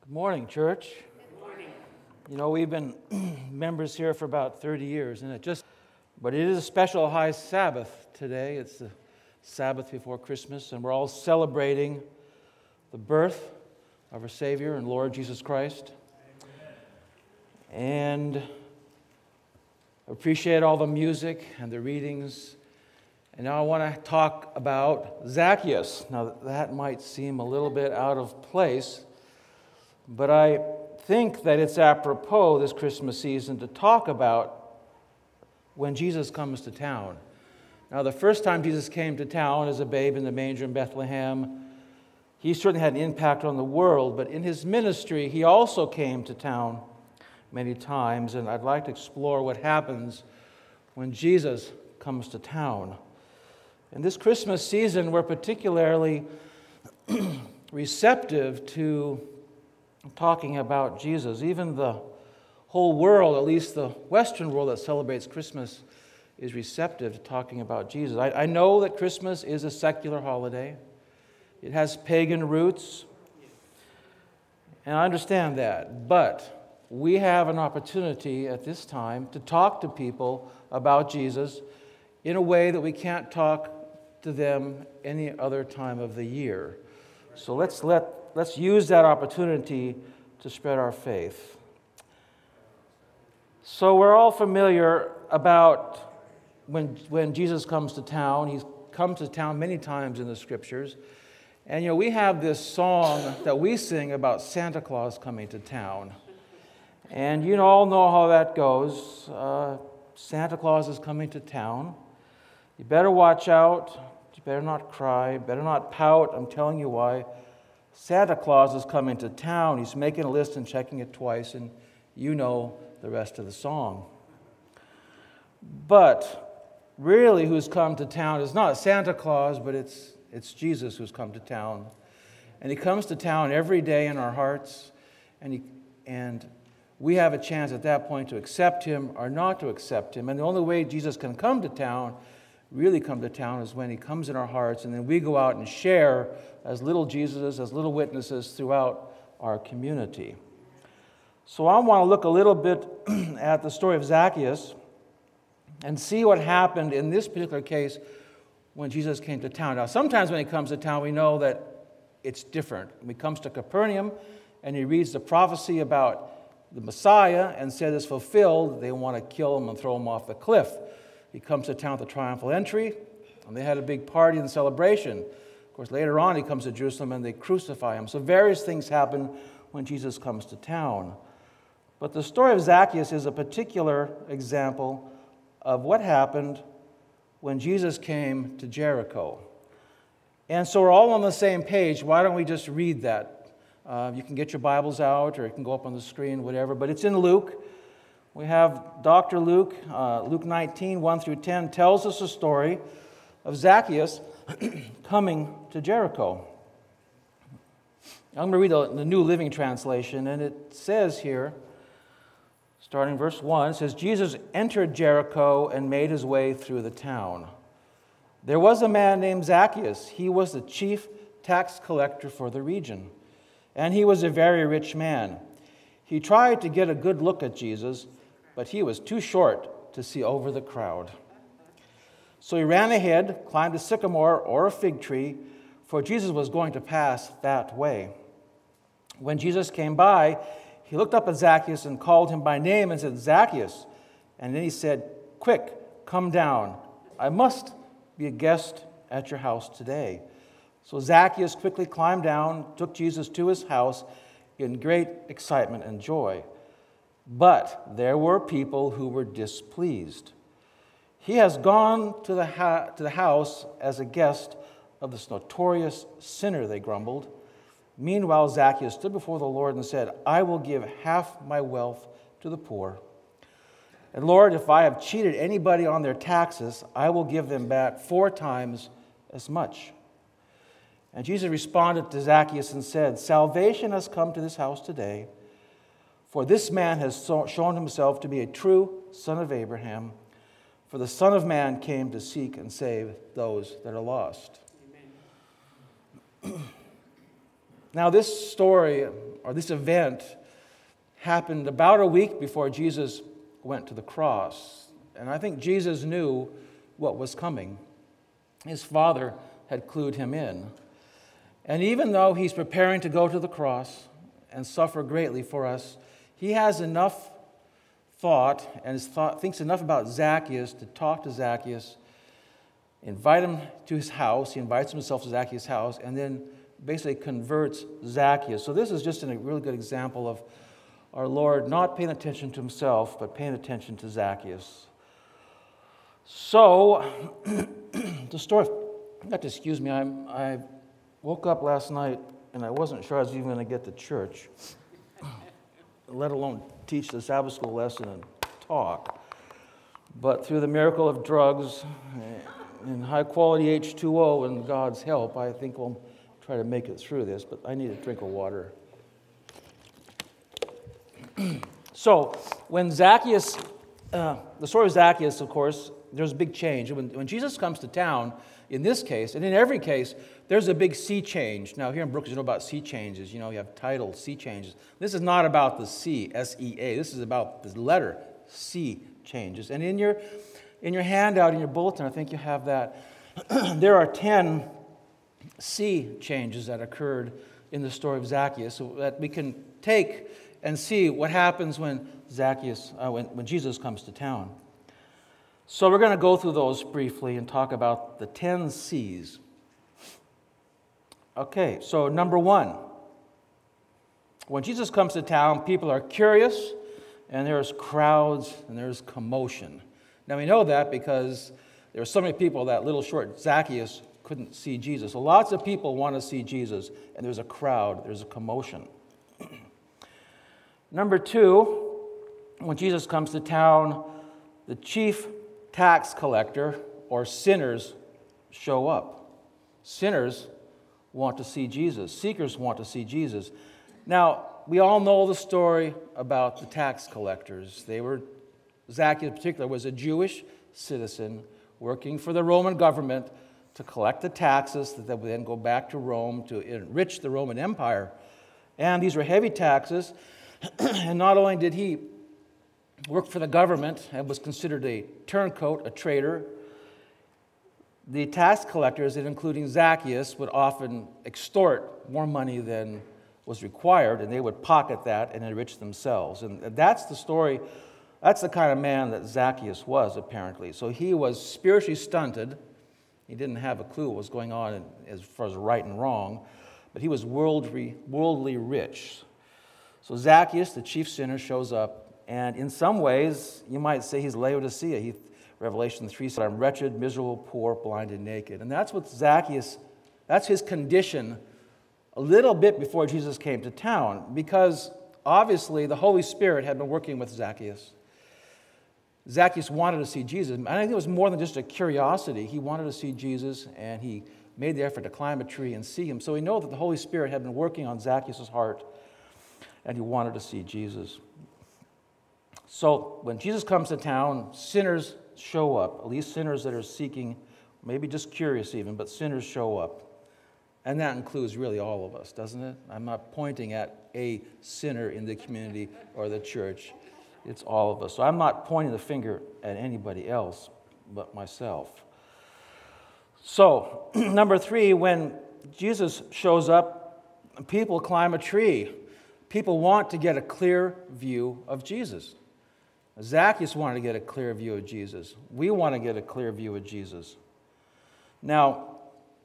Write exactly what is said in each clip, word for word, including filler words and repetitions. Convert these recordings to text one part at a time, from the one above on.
Good morning, church. Good morning. You know, we've been members here for about thirty years, and it just, but it is a special high Sabbath today. It's the Sabbath before Christmas, and we're all celebrating the birth of our Savior and Lord Jesus Christ. Amen. And appreciate all the music and the readings. And now I want to talk about Zacchaeus. Now, that might seem a little bit out of place, but I think that it's apropos this Christmas season to talk about when Jesus comes to town. Now, the first time Jesus came to town as a babe in the manger in Bethlehem, he certainly had an impact on the world, but in his ministry, he also came to town many times, and I'd like to explore what happens when Jesus comes to town. In this Christmas season, we're particularly receptive to talking about Jesus. Even the whole world, at least the Western world that celebrates Christmas, is receptive to talking about Jesus. I, I know that Christmas is a secular holiday. It has pagan roots, and I understand that. But we have an opportunity at this time to talk to people about Jesus in a way that we can't talk to them any other time of the year. So let's let let's use that opportunity to spread our faith. So we're all familiar about when when Jesus comes to town. He's come to town many times in the scriptures. And you know, we have this song that we sing about Santa Claus coming to town. And you all know how that goes. Uh, Santa Claus is coming to town. You better watch out. You better not cry. Better not pout. I'm telling you why. Santa Claus is coming to town. He's making a list and checking it twice, and you know the rest of the song. But really, who's come to town is not Santa Claus, but it's it's Jesus who's come to town. And he comes to town every day in our hearts, and he, and we have a chance at that point to accept him or not to accept him. And the only way Jesus can come to town, really come to town, is when he comes in our hearts, and then we go out and share as little Jesuses, as little witnesses throughout our community. So I want to look a little bit at the story of Zacchaeus and see what happened in this particular case when Jesus came to town. Now, sometimes when he comes to town, we know that it's different. When he comes to Capernaum and he reads the prophecy about the Messiah and says it's fulfilled, they want to kill him and throw him off the cliff. He comes to town with the triumphal entry, and they had a big party and celebration. Of course, later on, he comes to Jerusalem, and they crucify him. So various things happen when Jesus comes to town. But the story of Zacchaeus is a particular example of what happened when Jesus came to Jericho. And so we're all on the same page. Why don't we just read that? Uh, you can get your Bibles out, or it can go up on the screen, whatever. But it's in Luke. We have Doctor Luke, uh, Luke nineteen, one through ten, tells us a story of Zacchaeus coming to Jericho. I'm going to read the, the New Living Translation, and it says here, starting verse one, it says, Jesus entered Jericho and made his way through the town. There was a man named Zacchaeus. He was the chief tax collector for the region, and he was a very rich man. He tried to get a good look at Jesus, but he was too short to see over the crowd. So he ran ahead, climbed a sycamore or a fig tree, for Jesus was going to pass that way. When Jesus came by, he looked up at Zacchaeus and called him by name and said, Zacchaeus. And then he said, quick, come down. I must be a guest at your house today. So Zacchaeus quickly climbed down, took Jesus to his house in great excitement and joy. But there were people who were displeased. He has gone to the, ha- to the house as a guest of this notorious sinner, they grumbled. Meanwhile, Zacchaeus stood before the Lord and said, I will give half my wealth to the poor. And Lord, if I have cheated anybody on their taxes, I will give them back four times as much. And Jesus responded to Zacchaeus and said, salvation has come to this house today, for this man has so- shown himself to be a true son of Abraham. For the Son of Man came to seek and save those that are lost. Amen. Now, this story, or this event, happened about a week before Jesus went to the cross. And I think Jesus knew what was coming. His Father had clued him in. And even though he's preparing to go to the cross and suffer greatly for us, he has enough thought and thought, thinks enough about Zacchaeus to talk to Zacchaeus, invite him to his house. He invites himself to Zacchaeus' house and then basically converts Zacchaeus. So this is just a really good example of our Lord not paying attention to himself, but paying attention to Zacchaeus. So, the story, you have to excuse me, I'm, I woke up last night and I wasn't sure I was even going to get to church, let alone teach the Sabbath school lesson and talk. But through the miracle of drugs and high-quality H two O and God's help, I think we'll try to make it through this, but I need a drink of water. So, when Zacchaeus, uh, the story of Zacchaeus, of course, there's a big change. When, when Jesus comes to town, in this case, and in every case, there's a big sea change. Now, here in Brookings, you know about sea changes. You know, you have tidal sea changes. This is not about the sea, S E A. This is about the letter C changes. And in your, in your handout, in your bulletin, I think you have that. There are ten sea changes that occurred in the story of Zacchaeus so that we can take and see what happens when Zacchaeus, uh, when, when Jesus comes to town. So we're going to go through those briefly and talk about the ten C's. Okay, so number one. When Jesus comes to town, people are curious, and there's crowds, and there's commotion. Now we know that because there were so many people that little short Zacchaeus couldn't see Jesus. So lots of people want to see Jesus, and there's a crowd, there's a commotion. Number two, when Jesus comes to town, the chief tax collector, or sinners, show up. Sinners want to see Jesus. Seekers want to see Jesus. Now, we all know the story about the tax collectors. They were, Zacchaeus in particular, was a Jewish citizen working for the Roman government to collect the taxes that would then go back to Rome to enrich the Roman Empire. And these were heavy taxes. And not only did he work for the government and was considered a turncoat, a traitor, the tax collectors, including Zacchaeus, would often extort more money than was required, and they would pocket that and enrich themselves. And that's the story, that's the kind of man that Zacchaeus was, apparently. So he was spiritually stunted. He didn't have a clue what was going on as far as right and wrong, but he was worldly, worldly rich. So Zacchaeus, the chief sinner, shows up, and in some ways, you might say he's Laodicea. He, Revelation three said, I'm wretched, miserable, poor, blind, and naked. And that's what Zacchaeus, that's his condition a little bit before Jesus came to town, because obviously the Holy Spirit had been working with Zacchaeus. Zacchaeus wanted to see Jesus. I think it was more than just a curiosity. He wanted to see Jesus, and he made the effort to climb a tree and see him. So we know that the Holy Spirit had been working on Zacchaeus' heart, and he wanted to see Jesus. So when Jesus comes to town, sinners show up, at least sinners that are seeking, maybe just curious even, but sinners show up. And that includes really all of us, doesn't it? I'm not pointing at a sinner in the community or the church. It's all of us. So I'm not pointing the finger at anybody else but myself. So, number three, when Jesus shows up, people climb a tree. People want to get a clear view of Jesus. Zacchaeus wanted to get a clear view of Jesus. We want to get a clear view of Jesus. Now,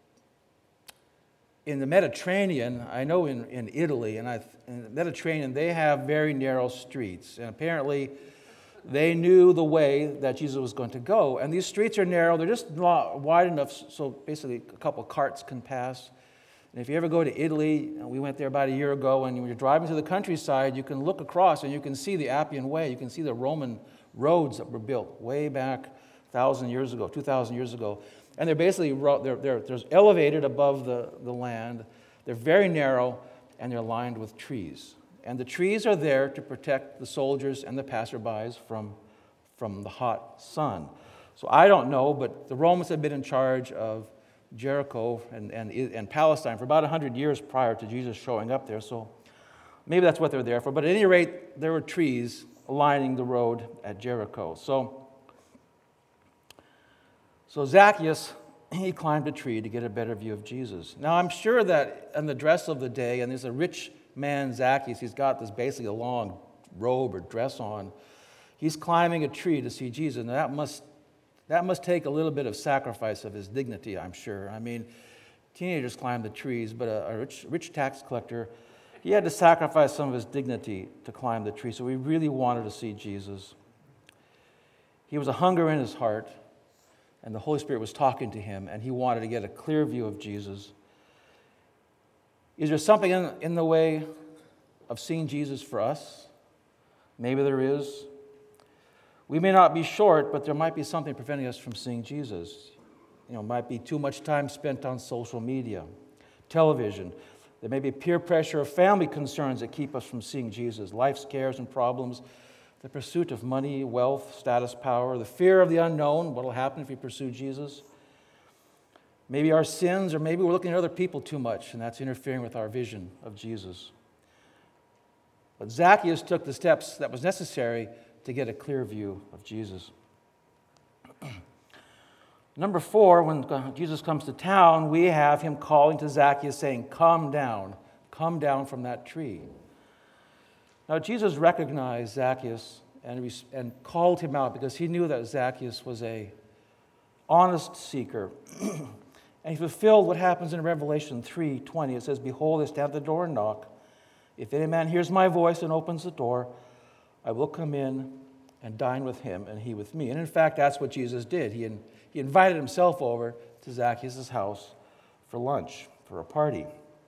in the Mediterranean, I know in, in Italy, and I, in the Mediterranean, they have very narrow streets. And apparently, they knew the way that Jesus was going to go. And these streets are narrow. They're just not wide enough so basically a couple carts can pass. And if you ever go to Italy, we went there about a year ago, and when you're driving to the countryside, you can look across and you can see the Appian Way. You can see the Roman roads that were built way back one thousand years ago, two thousand years ago. And they're basically, they're, they're, they're elevated above the, the land. They're very narrow, and they're lined with trees. And the trees are there to protect the soldiers and the passerbys from, from the hot sun. So I don't know, but the Romans have been in charge of Jericho and, and, and Palestine for about one hundred years prior to Jesus showing up there. So maybe that's what they're there for. But at any rate, there were trees lining the road at Jericho. So, so Zacchaeus, he climbed a tree to get a better view of Jesus. Now, I'm sure that in the dress of the day, and there's a rich man, Zacchaeus, he's got this basically a long robe or dress on. He's climbing a tree to see Jesus. Now, that must, that must take a little bit of sacrifice of his dignity, I'm sure. I mean, teenagers climb the trees, but a, a rich, rich tax collector, he had to sacrifice some of his dignity to climb the tree. So he really wanted to see Jesus. He was a hunger in his heart, and the Holy Spirit was talking to him, and he wanted to get a clear view of Jesus. Is there something in, in the way of seeing Jesus for us? Maybe there is. We may not be short, but there might be something preventing us from seeing Jesus. You know, it might be too much time spent on social media, television. There may be peer pressure or family concerns that keep us from seeing Jesus, life's cares and problems, the pursuit of money, wealth, status, power, the fear of the unknown, what will happen if we pursue Jesus. Maybe our sins, or maybe we're looking at other people too much, and that's interfering with our vision of Jesus. But Zacchaeus took the steps that was necessary to get a clear view of Jesus. Number four, when Jesus comes to town, we have him calling to Zacchaeus saying, "Come down, come down from that tree." Now, Jesus recognized Zacchaeus and, and called him out because he knew that Zacchaeus was a honest seeker. And he fulfilled what happens in Revelation three twenty. It says, "Behold, I stand at the door and knock. If any man hears my voice and opens the door, I will come in and dine with him and he with me." And in fact, that's what Jesus did. He, in, he invited himself over to Zacchaeus' house for lunch, for a party.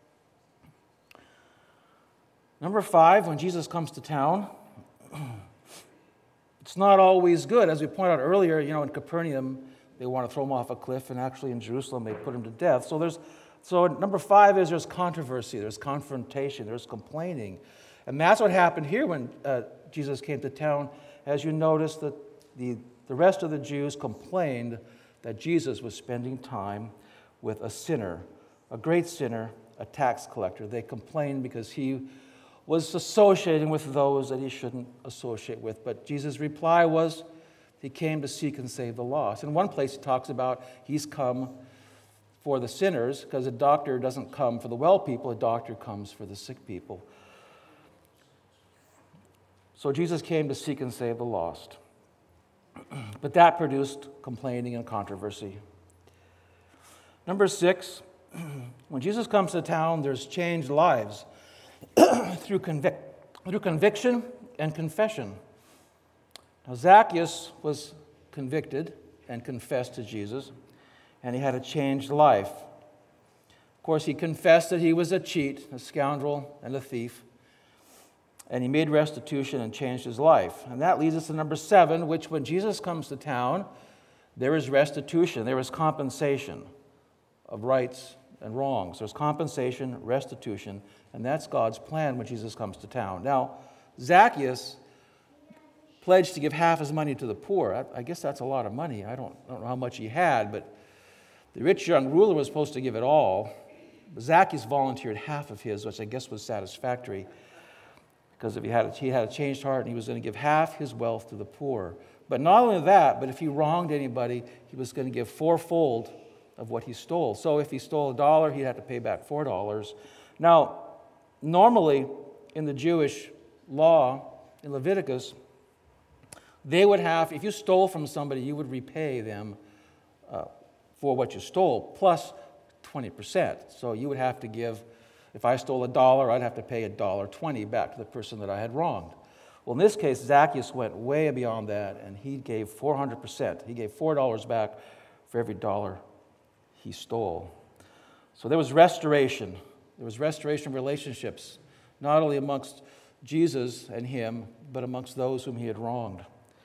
Number five, when Jesus comes to town, it's not always good. As we pointed out earlier, you know, in Capernaum, they want to throw him off a cliff, and actually in Jerusalem, they put him to death. So there's, so number five is there's controversy, there's confrontation, there's complaining. And that's what happened here when uh, Jesus came to town. As you notice, that the, the rest of the Jews complained that Jesus was spending time with a sinner, a great sinner, a tax collector. They complained because he was associating with those that he shouldn't associate with. But Jesus' reply was, he came to seek and save the lost. In one place, he talks about he's come for the sinners, because a doctor doesn't come for the well people, a doctor comes for the sick people. So Jesus came to seek and save the lost. But that produced complaining and controversy. Number six, when Jesus comes to town, there's changed lives through, convic- through conviction and confession. Now, Zacchaeus was convicted and confessed to Jesus, and he had a changed life. Of course, he confessed that he was a cheat, a scoundrel, and a thief, and he made restitution and changed his life. And that leads us to number seven, which when Jesus comes to town, there is restitution, there is compensation of rights and wrongs. There's compensation, restitution, and that's God's plan when Jesus comes to town. Now, Zacchaeus pledged to give half his money to the poor. I, I guess that's a lot of money. I don't, I don't know how much he had, but the rich young ruler was supposed to give it all. But Zacchaeus volunteered half of his, which I guess was satisfactory, because if he had a, he had a changed heart and he was going to give half his wealth to the poor. But not only that, but if he wronged anybody, he was going to give fourfold of what he stole. So if he stole a dollar, he'd have to pay back four dollars. Now, normally in the Jewish law, in Leviticus, they would have, if you stole from somebody, you would repay them uh, for what you stole, plus twenty percent. So you would have to give, if I stole a dollar, I'd have to pay a dollar twenty back to the person that I had wronged. Well, in this case, Zacchaeus went way beyond that, and he gave four hundred percent. He gave four dollars back for every dollar he stole. So there was restoration. There was restoration of relationships, not only amongst Jesus and him, but amongst those whom he had wronged.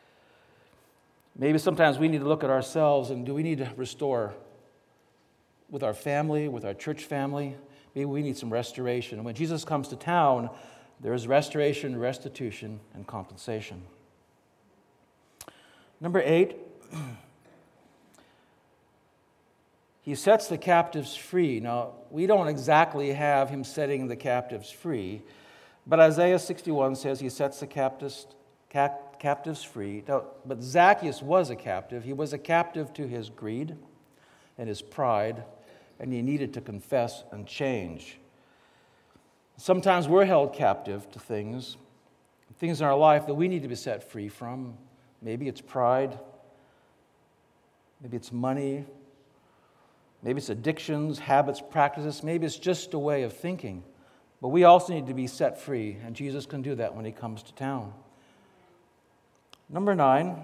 Maybe sometimes we need to look at ourselves, and do we need to restore with our family, with our church family? Maybe we need some restoration. And when Jesus comes to town, there is restoration, restitution, and compensation. Number eight, he sets the captives free. Now, we don't exactly have him setting the captives free, but Isaiah sixty-one says he sets the captives, cap, captives free. Now, but Zacchaeus was a captive. He was a captive to his greed and his pride, and he needed to confess and change. Sometimes we're held captive to things, things in our life that we need to be set free from. Maybe it's pride. Maybe it's money. Maybe it's addictions, habits, practices. Maybe it's just a way of thinking. But we also need to be set free, and Jesus can do that when he comes to town. Number nine,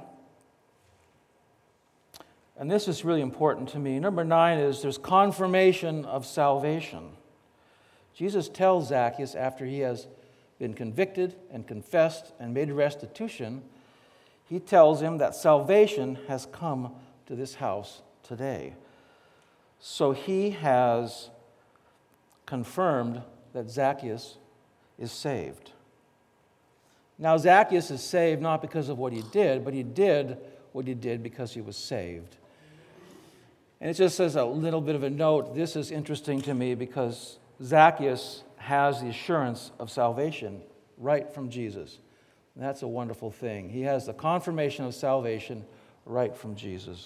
and this is really important to me. Number nine is there's confirmation of salvation. Jesus tells Zacchaeus after he has been convicted and confessed and made restitution, he tells him that salvation has come to this house today. So he has confirmed that Zacchaeus is saved. Now, Zacchaeus is saved not because of what he did, but he did what he did because he was saved. And it just says a little bit of a note. This is interesting to me because Zacchaeus has the assurance of salvation right from Jesus. And that's a wonderful thing. He has the confirmation of salvation right from Jesus.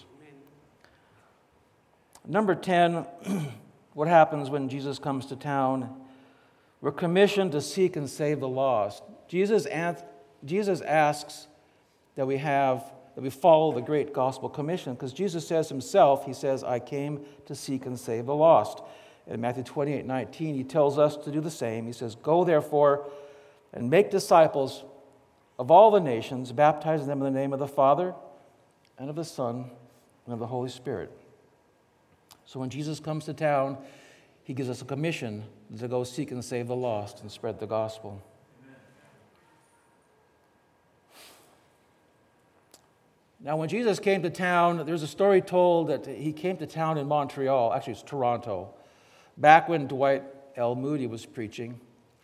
Number ten, what happens when Jesus comes to town? We're commissioned to seek and save the lost. Jesus, Jesus asks that we have, that we follow the great gospel commission, because Jesus says himself, he says, I came to seek and save the lost. In Matthew twenty-eight nineteen, he tells us to do the same. He says, go therefore and make disciples of all the nations, baptizing them in the name of the Father and of the Son and of the Holy Spirit. So when Jesus comes to town, he gives us a commission to go seek and save the lost and spread the gospel. Amen. Now, when Jesus came to town, there's a story told that he came to town in Montreal, actually it's Toronto, back when Dwight L. Moody was preaching.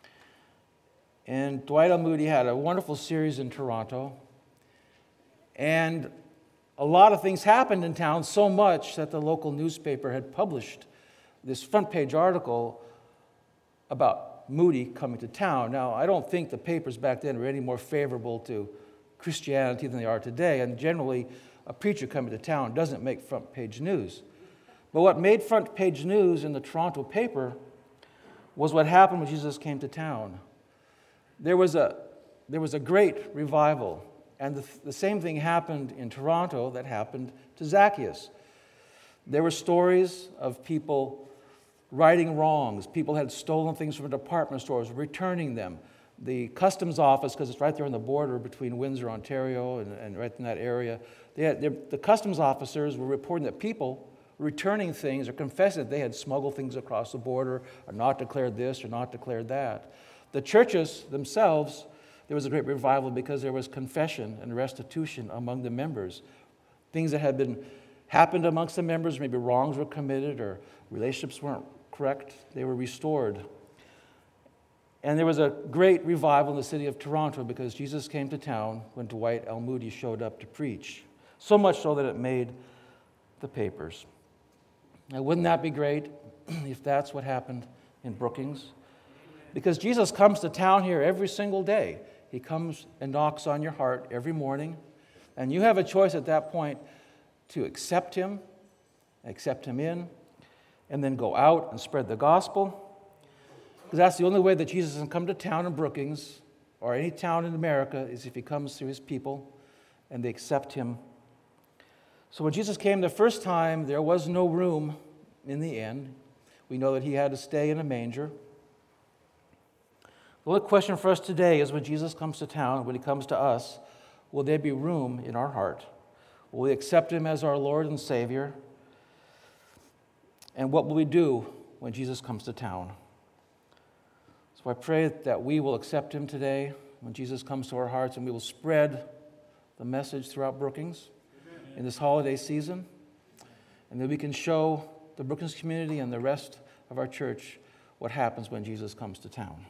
And Dwight L. Moody had a wonderful series in Toronto. And a lot of things happened in town, so much that the local newspaper had published this front page article about Moody coming to town. Now, I don't think the papers back then were any more favorable to Christianity than they are today, and generally a preacher coming to town doesn't make front page news. But what made front page news in the Toronto paper was what happened when Jesus came to town. There was a, there was a great revival. And the, the same thing happened in Toronto that happened to Zacchaeus. There were stories of people righting wrongs. People had stolen things from department stores, returning them. The customs office, because it's right there on the border between Windsor, Ontario, and, and right in that area, they had, the customs officers were reporting that people were returning things or confessing that they had smuggled things across the border or not declared this or not declared that. The churches themselves, there was a great revival because there was confession and restitution among the members. Things that had been happened amongst the members, maybe wrongs were committed or relationships weren't correct, they were restored. And there was a great revival in the city of Toronto because Jesus came to town when Dwight L. Moody showed up to preach. So much so that it made the papers. Now, wouldn't that be great if that's what happened in Brookings? Because Jesus comes to town here every single day. He comes and knocks on your heart every morning. And you have a choice at that point to accept him, accept him in, and then go out and spread the gospel. Because that's the only way that Jesus can come to town in Brookings or any town in America is if he comes through his people and they accept him. So when Jesus came the first time, there was no room in the inn. We know that he had to stay in a manger. The only question for us today is when Jesus comes to town, when he comes to us, will there be room in our heart? Will we accept him as our Lord and Savior? And what will we do when Jesus comes to town? So I pray that we will accept him today when Jesus comes to our hearts, and we will spread the message throughout Brookings Amen. In this holiday season, and that we can show the Brookings community and the rest of our church what happens when Jesus comes to town.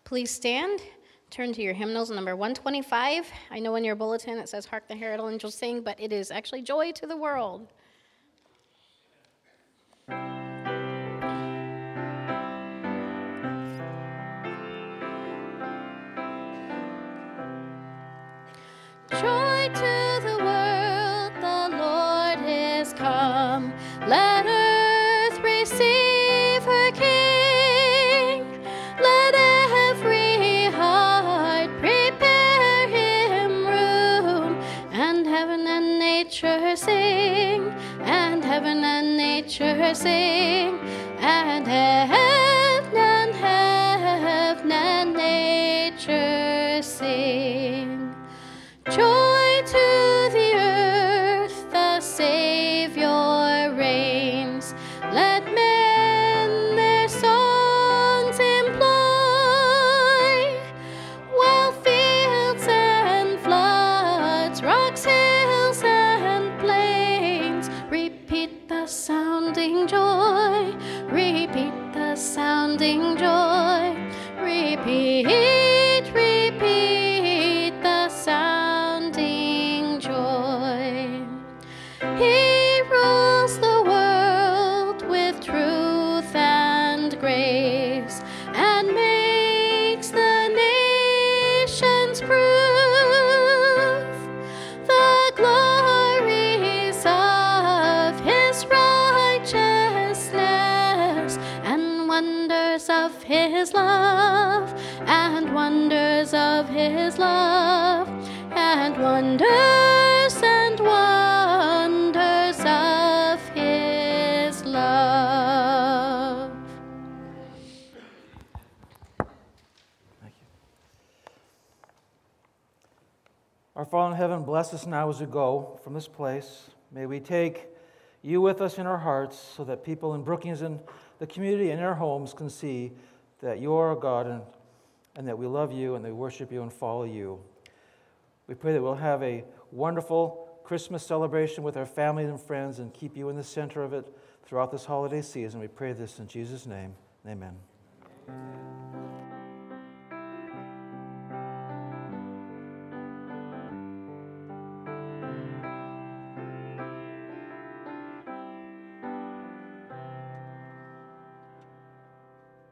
Please stand. Turn to your hymnals, number one twenty-five. I know in your bulletin it says Hark the Herald Angels Sing, but it is actually Joy to the World. Joy to the world, the Lord is come. Let earth receive her King. Let every heart prepare him room. And heaven and nature sing. And heaven and nature sing. And heaven and heaven and nature sing. Joy to the earth, the Savior reigns. Let men their songs employ, while fields and floods, rocks, hills, and plains repeat the sounding joy, repeat the sounding joy, repeat, repeat the sounding joy. He rules the world with truth and grace, and makes the nations prove the glories of his righteousness, and wonders of his love, and wonders of his love, and wonders and wonders of his love. Thank you. Our Father in heaven, bless us now as we go from this place. May we take you with us in our hearts so that people in Brookings and the community and in our homes can see that you are God and, and that we love you and that we worship you and follow you. We pray that we'll have a wonderful Christmas celebration with our family and friends and keep you in the center of it throughout this holiday season. We pray this in Jesus' name. Amen.